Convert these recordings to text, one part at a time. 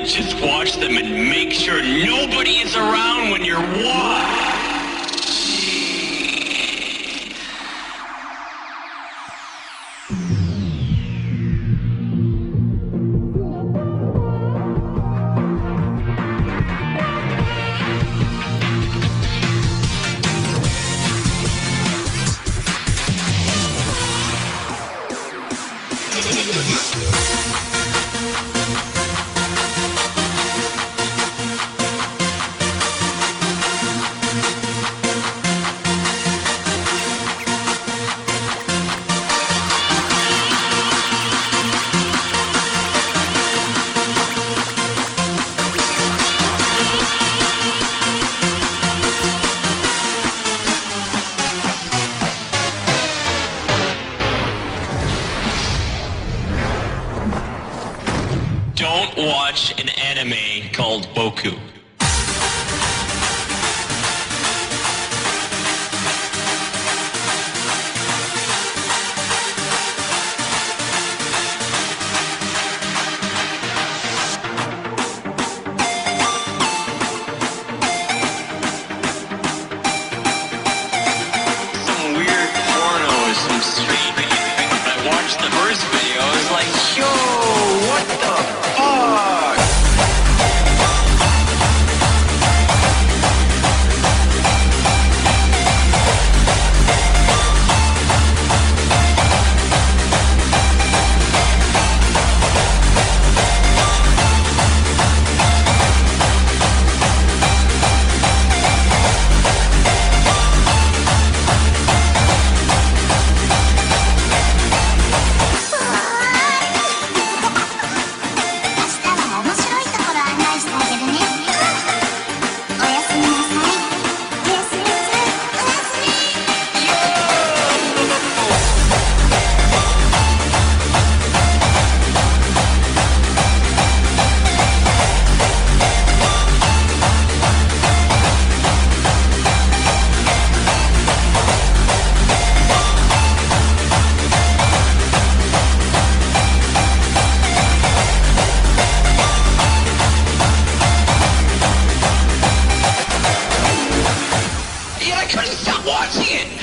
Just watch them and make sure nobody is around when you're watching. Don't watch an anime called Boku. Some weird porno, some straight thing. When I watched the first video, I was like, yo, what the fuck?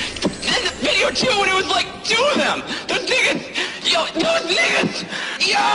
Too, when it was like two of them. Those niggas, yo, those niggas, yo!